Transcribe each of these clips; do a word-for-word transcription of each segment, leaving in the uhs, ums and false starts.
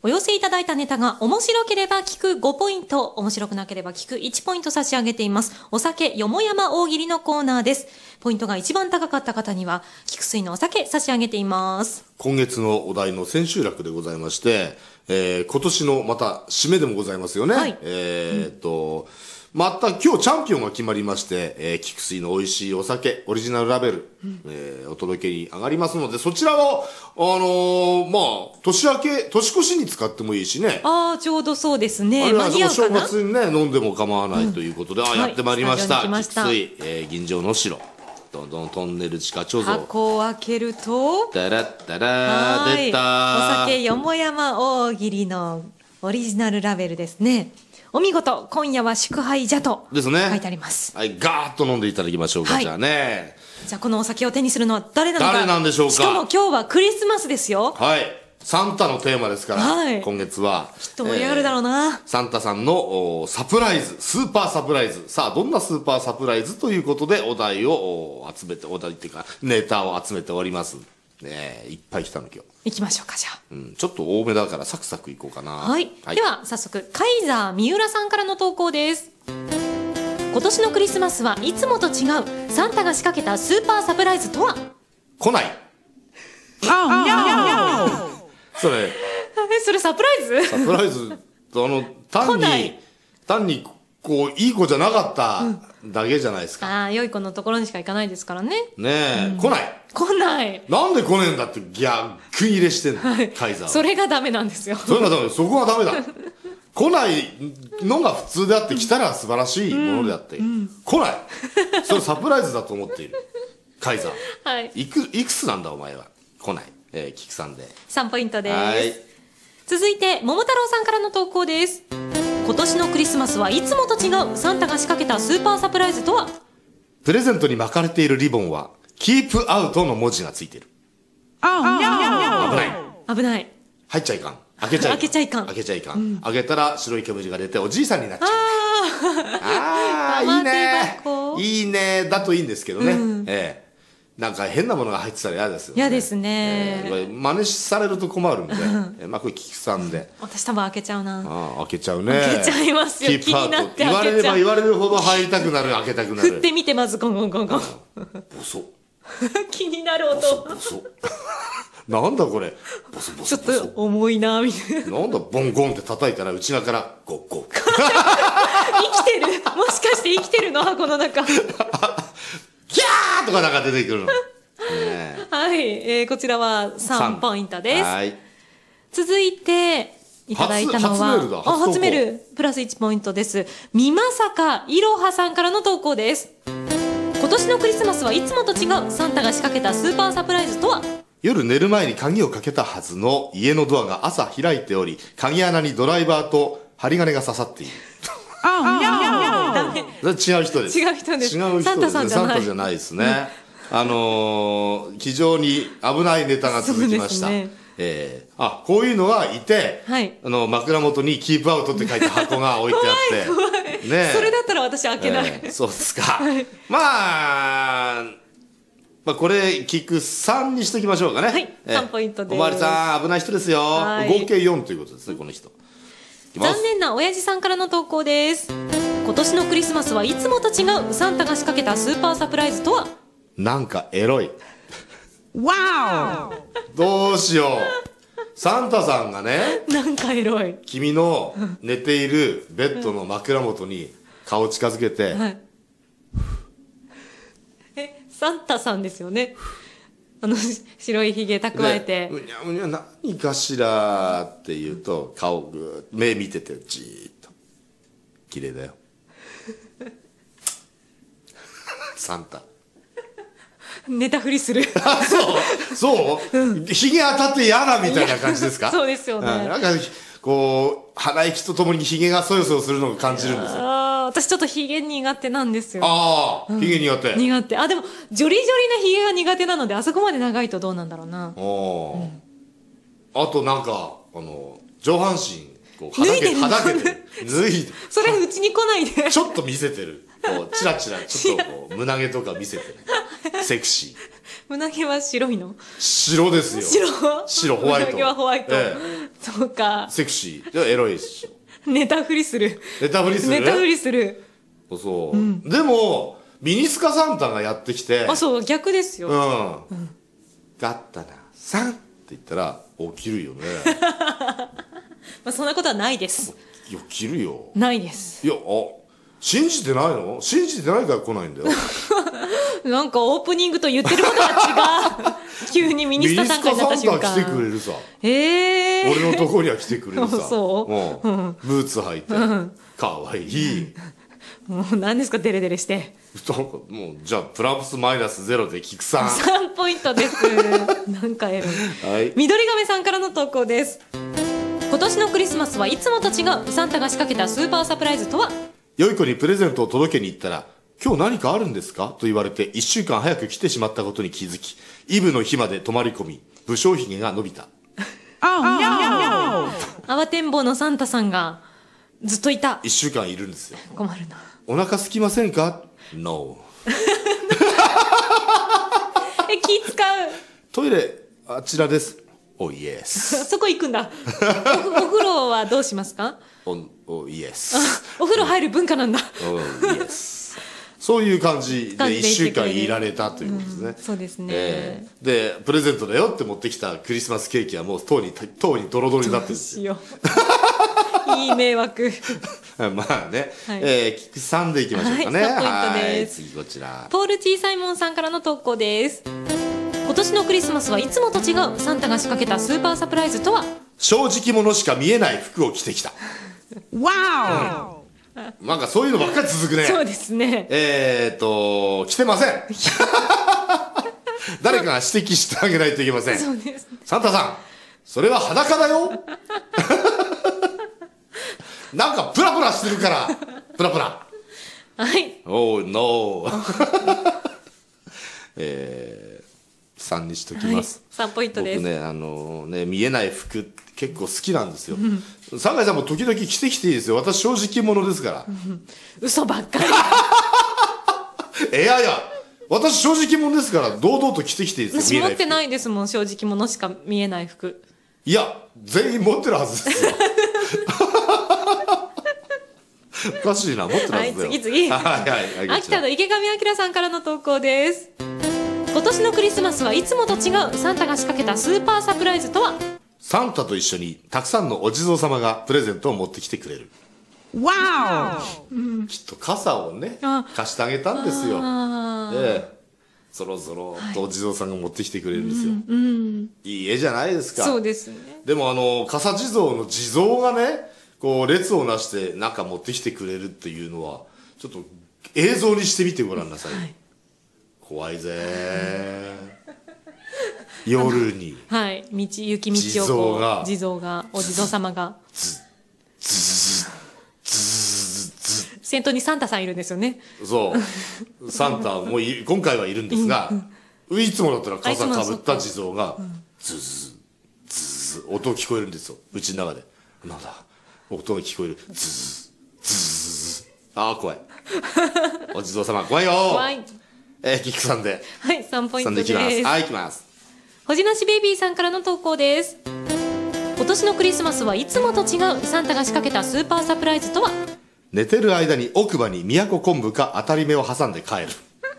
お寄せいただいたネタが面白ければ聞くごポイント、面白くなければ聞くいちポイント差し上げています。お酒よもやま大喜利のコーナーです。ポイントが一番高かった方には菊水のお酒差し上げています。 今月のお題の千秋楽でございまして、えー、今年のまた締めでもございますよね。はい、えーっと、うん、また今日チャンピオンが決まりまして、えー、菊水の美味しいお酒オリジナルラベル、うん、えー、お届けに上がりますので、そちらをあのー、まあ年明け年越しに使ってもいいしね。 ああ、ちょうどそうですね。 あれはお正月にね飲んでも構わないということで、うん、あ、やってまいりました。菊水、えー、銀城能代、どんどんトンネル地下貯蔵。 箱を開けると、 ダラッダラー、出た。 お酒よもやま大喜利のオリジナルラベルですね。お見事、今夜は祝杯じゃと書いてあります。 はい、ガーッと飲んでいただきましょうか、はい、じゃあね。 じゃあこのお酒を手にするのは誰なのか。 誰なんでしょうか。 しかも今日はクリスマスですよ。 はい。サンタのテーマですから、はい、今月は。 きっと盛り上がるだろうな。えー、 サンタさんのサプライズ、スーパーサプライズ。さあ、どんなスーパーサプライズということで、お題を集めて、お題っていうか、ネタを集めております。ねえ、いっぱい来たの今日。 行きましょうか、じゃあ。 うん、ちょっと多めだからサクサクいこうかな。 はい。はい、では、早速、カイザー三浦さんからの投稿です。今年のクリスマスはいつもと違う、サンタが仕掛けたスーパーサプライズとは。 来ない。それ。 え、それサプライズ？ サプライズ、あの、単に、単に、こう、いい子じゃなかっただけじゃないですか。 うん、ああ、良い子のところにしか行かないですからね。 ねえ、うん、来ない。 来ない。 なんで来ねえんだって逆入れしてんの、はい、カイザーは。 それがダメなんですよ。 それがダメ、そこはダメだ。来ないのが普通であって、来たら素晴らしいものであって、うんうん、来ない。それサプライズだと思っている。カイザー。はい。いく、いくつなんだお前は。来ない。えー、キクさんで。 さんポイントです。はい。続いて、桃太郎さんからの投稿です。今年のクリスマスはいつもと違う、サンタが仕掛けたスーパーサプライズとは。 プレゼントに巻かれているリボンは、キープアウトの文字がついてる。ああ、危ない。 危ない。 入っちゃいかん。開けちゃいかん。 開けちゃいかん。 開けちゃいかん。うん、開けたら白い煙が出ておじいさんになっちゃう。ああ、いいね。いいね。だといいんですけどね。うん、ええ。なんか変なものが入ってたら嫌ですよね。 嫌ですね。 えー、真似されると困るんで、えー、まあこれキクさんで。 私多分開けちゃうな。 ああ、開けちゃうね。 開けちゃいますよ。気になって開けちゃう。 言われれば言われるほど入りたくなる、開けたくなる。 振ってみてまずゴンゴンゴンゴン。 ボソ。 気になる音。 ボソ。なんだこれ。ボソボソ。 ちょっと重いなみたいな。 なんだボンゴンって叩いたら内側からゴッゴッ。 生きてる。もしかして生きてるの箱の中。 ギャーとかなんか出てくるの。 ね、はい、えー、こちらはさんポイントです。はい、続いていただいたのは初メールだ。初初メールプラスいちポイントです。みまさかいろはさんからの投稿です。今年のクリスマスはいつもと違う、サンタが仕掛けたスーパーサプライズとは。 夜寝る前に鍵をかけたはずの家のドアが朝開いており、鍵穴にドライバーと針金が刺さっている。違う人です。 違う人です。 違う人です。サンタさんじゃない。サンタじゃないですね。あのー、非常に危ないネタが続きました。ね、えー、あ、こういうのがいて、はい、あの、枕元にキープアウトって書いた箱が置いてあって。 怖い怖いね、それだったら私開けない。えー、そうですか。はい、まあ、まあ、これ、キクさんにしときましょうかね。はい、 えー、さんポイントです。 おまわりさん、危ない人ですよ。合計よんということですね、この人。 残念な親父さんからの投稿です。今年のクリスマスはいつもと違う、サンタが仕掛けたスーパーサプライズとは。 なんかエロい。わお。どうしよう。サンタさんがね、 なんかエロい。 君の寝ているベッドの枕元に顔近づけて、はい、 え、サンタさんですよね。あの白いひげ蓄えて、 うにゃうにゃ何かしらって言うと、顔ぐー目見ててじーっと綺麗だよ。サンタ。 寝たふりする。 あ、そうそうひげ、うん、当たって嫌だみたいな感じですか。 そうですよね。 なんかこう鼻息とともにひげがそよそよするのを感じるんですよ。 ああ、私ちょっとひげ苦手なんですよ。 ああ、ひげ苦手。 苦手。あ、でもジョリジョリなひげが苦手なので、あそこまで長いとどうなんだろうな。あ、うん、 あとなんかあの上半身こうはだけてはだけて脱いで。 それうちに来ないで。 ちょっと見せてる。こうチラチラちょっとこう胸毛とか見せてる。セクシー。 胸毛は白いの？ 白ですよ。 白白、ホワイト。 胸毛はホワイト。ええ、そうか。 セクシー。じゃエロいでしょ。 ネタ振りする。 ネタ振りするネタ振りする。 そう。うん、でも、ミニスカサンタがやってきて。 あ、そう、逆ですよ。 うん。うん、だったな、さんって言ったら、起きるよね。 まあそんなことはないです。 いや、起きるよ。 ないです。 いや、あ、信じてないの？信じてないから来ないんだよ。 なんかオープニングと言ってることが違う。急にミニスカサンタになった瞬間。 ミニスカサンタ来てくれるさ。 ええー。 俺のところには来てくれるさ。 そう。 うん。ブーツ履いて。うん、かわいい。 もう何ですか、デレデレして。 なんかもう、じゃあ、プラスマイナスゼロで菊さん。 さんポイントです。なんかエロい。はい。緑亀さんからの投稿です。今年のクリスマスはいつもと違うサンタが仕掛けたスーパーサプライズとは？ 良い子にプレゼントを届けに行ったら、今日何かあるんですかと言われていっしゅうかん早く来てしまったことに気づき、イブの日まで泊まり込み、武将髭が伸びた。 慌てんぼうのサンタさんがずっといた。 いっしゅうかんいるんですよ。 困るな。 お腹空きませんか？ No。 え、気使う。 トイレあちらです。お、イエス。 そこ行くんだ。お, お風呂はどうしますか？ お、お、イエス。 お風呂入る文化なんだ。 お、イエス。そういう感じでいっしゅうかんいられたということですね。うん、 そうですね、 えー。で、プレゼントだよって持ってきたクリスマスケーキはもうとうに、とうにドロドロになってるんですよ。 いい迷惑。 まあね。はい、えー、菊さんでいきましょうかね。 はい、ポイントです。 次こちら。 ポール・T・サイモンさんからの投稿です。今年のクリスマスはいつもと違うサンタが仕掛けたスーパーサプライズとは？ 正直者しか見えない服を着てきた。わお、うん、なんかそういうのばっかり続くね。 そうですね。 えーっと着てません。誰かが指摘してあげないといけません。 そうです、ね、 サンタさん、それは裸だよ。なんかプラプラしてるからプラプラ。 はい。 おーノー。えー、さんにしときます、 はい、さんポイントです。 僕ね、あのー、ね、見えない服結構好きなんですよ。酒井さんも時々着てきていいですよ。私正直者ですから。 嘘ばっかり。 いやいや、私正直者ですから堂々と着てきていいですよ。 私持ってないですもん、正直者しか見えない服。 いや、全員持ってるはずですよ。おかしいな、持ってるはずだよ。 はい、次次。はいはい、秋田の池上彰さんからの投稿です。今年のクリスマスはいつもと違うサンタが仕掛けたスーパーサプライズとは？ サンタと一緒にたくさんのお地蔵様がプレゼントを持ってきてくれる。わお、きっと傘をね貸してあげたんですよ。でそろそろとお地蔵さんが持ってきてくれるんですよ、はい、うん、いい絵じゃないですか。 そうですね。 でもあの傘地蔵の地蔵がねこう列をなしてなんか持ってきてくれるっていうのはちょっと映像にしてみてごらんなさい、はい、怖いぜ夜に、 はい、道行き道をこう地蔵がお地蔵様がズズズズズ先頭にサンタさんいるんですよね。 そうサンタもい今回はいるんですが、うん、いつもだったら傘かぶった地蔵がズズズズ音聞こえるんですよ、うちの中で。なんだ音が聞こえる。ズズズズ。ああ怖い。お地蔵様怖いよ。 怖い。 えー、キックさんで。 はい、さんポイントです。 さんでいきます。はい、いきます。 ほじなしベイビーさんからの投稿です。今年のクリスマスはいつもと違うサンタが仕掛けたスーパーサプライズとは？ 寝てる間に奥歯に都昆布か当たり目を挟んで帰る。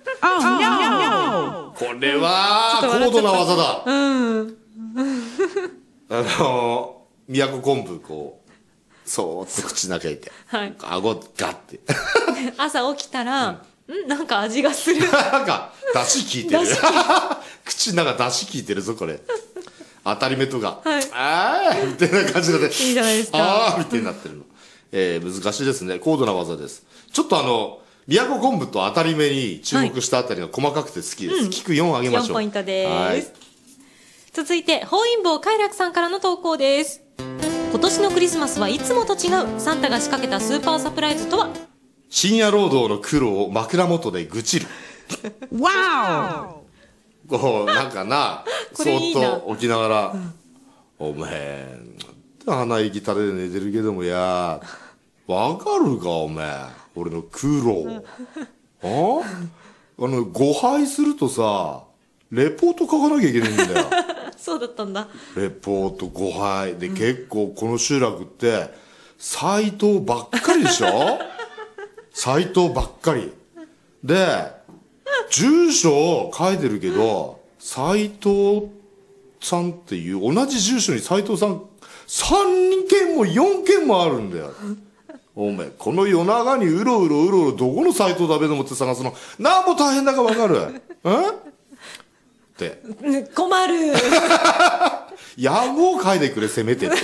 あ、これは高度な技だ。うん。あのー、都昆布こう。そうって口の中にいて、はい、顎ガッて朝起きたら、うん、んなんか味がする。 なんか出汁効いてる。口の中出汁効いてるぞこれ。当たり目とか、はい、ああみたいな感じで、いいじゃないですか。 ああみたいになってるの。えー、難しいですね。高度な技です。ちょっとあの都昆布と当たり目に注目したあたりが細かくて好きです。はい、聞くよんあげましょう。 よんポイントです。続いて本因坊快楽さんからの投稿です。今年のクリスマスはいつもと違うサンタが仕掛けたスーパーサプライズとは？ 深夜労働の苦労を枕元で愚痴る。わお。こうなんかなそーっと起きながら、うん、おめえ鼻息垂れで寝てるけどもやわかるかおめえ俺の苦労。ああの誤配するとさレポート書かなきゃいけないんだよ。 そうだったんだ。 レポートごはいで、うん、結構この集落ってサイトばっかりでしょ。サイトばっかりで、住所書いてるけど斎藤さんっていう同じ住所に斎藤さんさんけんもよんけんもあるんだよ。おめえこの夜長にうろうろうろうろどこのサイトだべと思って探すのなんも大変だか分かる。えって困る。 野望書いてくれせめてって。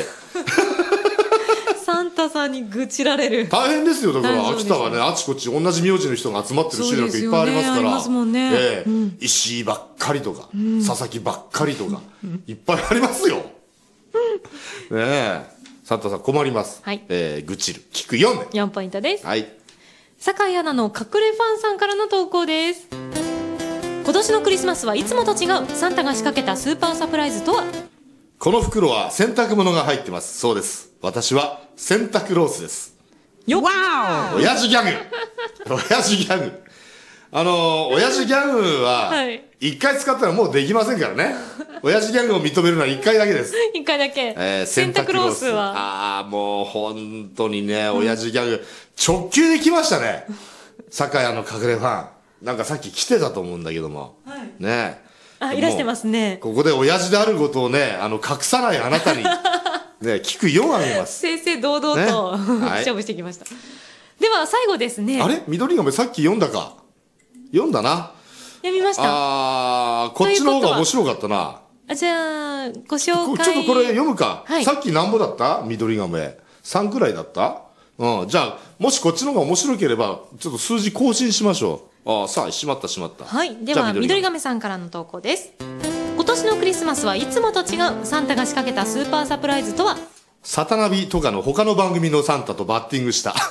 サンタさんに愚痴られる。 大変ですよ。だから秋田はねあちこち同じ名字の人が集まってる集落いっぱいありますから。ありますもんね。ええ、うん、石井ばっかりとか、うん、佐々木ばっかりとか、うん、いっぱいありますよ。ねえ、サンタさん困ります。はい、えー、愚痴る聞くよんね。 よんポイントです。 はい。 酒井アナの隠れファンさんからの投稿です。今年のクリスマスはいつもと違うサンタが仕掛けたスーパーサプライズとは。 この袋は洗濯物が入ってます。そうです。私は洗濯ロースです。 よっ。 親父ギャグ。親父ギャグ。あのー、親父ギャグは一回使ったらもうできませんからね。親父ギャグを認めるのは一回だけです。 一回だけ。 えー、洗濯ロースは。ああ、もう本当にね、親父ギャグ直球で来ましたね。酒屋の隠れファン。なんかさっき来てたと思うんだけども。はい、ね。 あ、いらしてますね。 ここで親父であることをね、あの隠さないあなたにね、聞くようあげます。 正々堂々と、ね、はい、勝負してきました。では最後ですね。 あれ、緑亀さっき読んだか。読んだな。 読みました。 ああ、こっちの方が面白かったな。 あ、じゃあご紹介。 ちょっとこれ読むか。はい、さっきなんぼだった？緑亀さんくらいだった？うん、じゃあもしこっちの方が面白ければちょっと数字更新しましょう。ああ、さあしまったしまった。 はい、では緑亀さんからの投稿です。今年のクリスマスはいつもと違うサンタが仕掛けたスーパーサプライズとは。 サタナビとかの他の番組のサンタとバッティングした。わ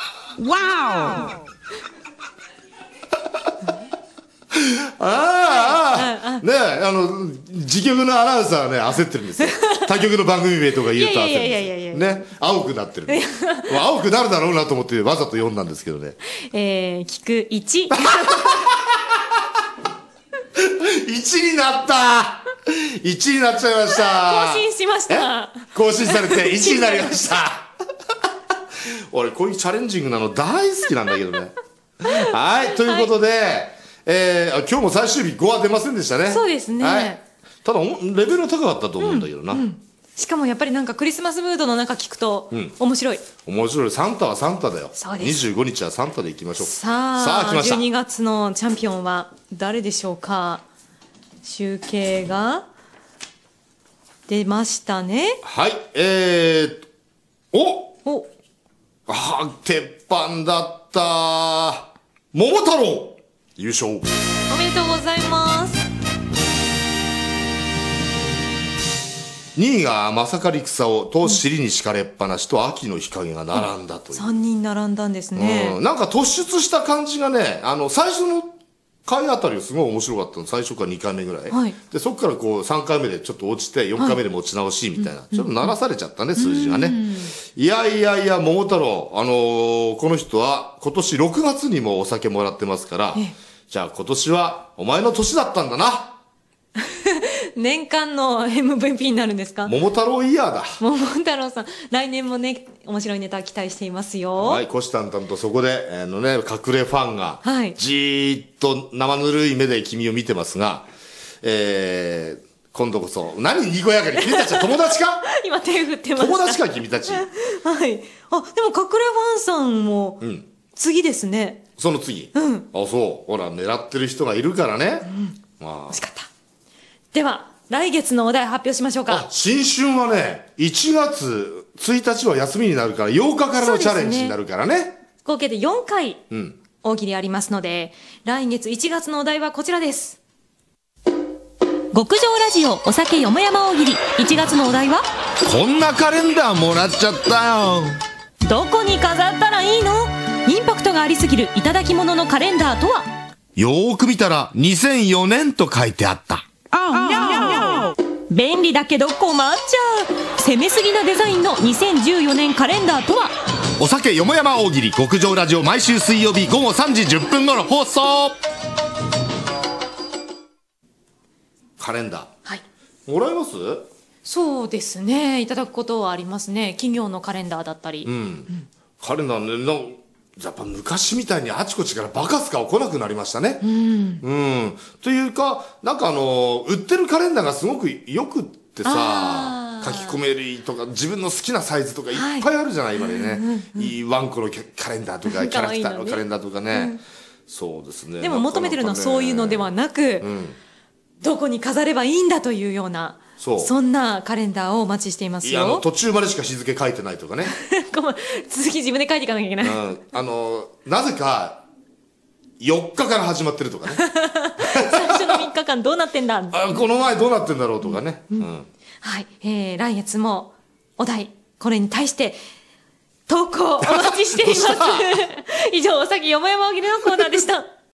お。ああ、ねえ、あの自局のアナウンサーはね焦ってるんですよ。他局の番組名とか言うと焦ってるんですよね。青くなってる。青くなるだろうなと思ってわざと読んだんですけどね。 えー、聞くいち。 いちになった。いちになっちゃいました。 更新しました。 更新されていちになりました。俺こういうチャレンジングなの大好きなんだけどね。はい、ということで、はい、えー、今日も最終日ごは出ませんでしたね。 そうですね。はい、ただレベルは高かったと思うんだけどな。うんうん、 しかもやっぱりなんかクリスマスムードの中聞くと面白い。 うん、面白い。サンタはサンタだよ。そうです。にじゅうごにちはサンタでいきましょう。 さあ、さあ来ました。じゅうにがつのチャンピオンは誰でしょうか。集計が出ましたね。 はい、えー、おおあ、鉄板だった桃太郎優勝。おめでとうございます。 にいがまさかり草をと尻に敷かれっぱなしと秋の日陰が並んだという、 さんにん並んだんですね。 うん、なんか突出した感じがね、あの最初の回あたりすごい面白かったの。最初からにかいめぐらい、はい、でそこからこうさんかいめでちょっと落ちてよんかいめで持ち直しみたいな、はい、ちょっと鳴らされちゃったね、うん、数字がね。いやいやいや桃太郎、あのー、この人は今年ろくがつにもお酒もらってますから、じゃあ今年はお前の年だったんだな。 年間の エムブイピー になるんですか。 桃太郎イヤーだ。 桃太郎さん来年もね面白いネタ期待していますよ。 はい、虎視眈々とそこで、あのね、隠れファンがじーっと生ぬるい目で君を見てますが、えー、今度こそ何にこやかに君たちは友達か。 今手振ってました。 友達か君たち。はい。 あ、でも隠れファンさんも次ですね。 うん、その次。 うん。 あ、そう。ほら狙ってる人がいるからね。 うん、まあ、惜しかった。では来月のお題発表しましょうか。 あ、新春はねいちがつついたちは休みになるからようかからのチャレンジになるから ね, ね合計でよんかい大喜利ありますので、うん、来月いちがつのお題はこちらです。極上ラジオお酒よもやま大喜利、いちがつのお題はこんなカレンダーもらっちゃったよ。 どこに飾ったらいいの。インパクトがありすぎるいただき物のカレンダーとは。 よーく見たらにせんよねんと書いてあった。 便利だけど困っちゃう攻めすぎなデザインのにせんじゅうよねんカレンダーとは。 お酒よもやま大喜利極上ラジオ、毎週水曜日ごごさんじじゅっぷん頃放送。 カレンダー。 はい。 もらえます？ そうですね。いただくことはありますね。企業のカレンダーだったり。 うん。うん、カレンダーね、なやっぱ昔みたいにあちこちからバカスカは来なくなりましたね。うん。うん。というか、なんかあの、売ってるカレンダーがすごくよくってさ、書き込めるとか、自分の好きなサイズとかいっぱいあるじゃない、はい、今でね。うんうんうん、いいワンコのカレンダーとか、キャラクターのカレンダーとかね。うん、そうですね。 でも求めてるのはそういうのではなく、うん、どこに飾ればいいんだというような、そうそんなカレンダーをお待ちしていますよ。いや、あの途中までしか日付書いてないとかね。 続き自分で書いていかなきゃいけない。うん、 あのなぜかよっかから始まってるとかね。 最初のみっかかんどうなってんだ。 あ、この前どうなってんだろうとかね。うんうん、 はい、えー、来月もお題これに対して投稿お待ちしています。以上、おさきよもやま大喜利のコーナーでした。